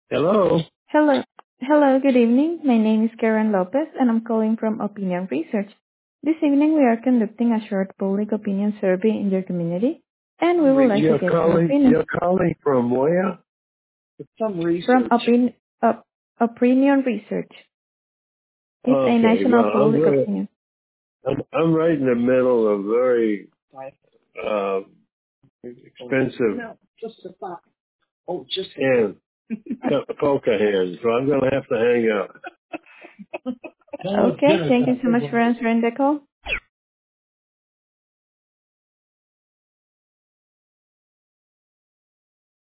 Hello. Hello. Hello, good evening. My name is Karen Lopez, and I'm calling from Opinion Research. This evening, we are conducting a short public opinion survey in your community, and we would like to You're get your calling. opinion You're calling from where? Some from research. Opinion Research. It's a Okay. national Well, public opinion. I'm right in the middle of very uh, expensive hand, poker hand, so I'm going to have to hang up. Okay, thank you so much for answering the call.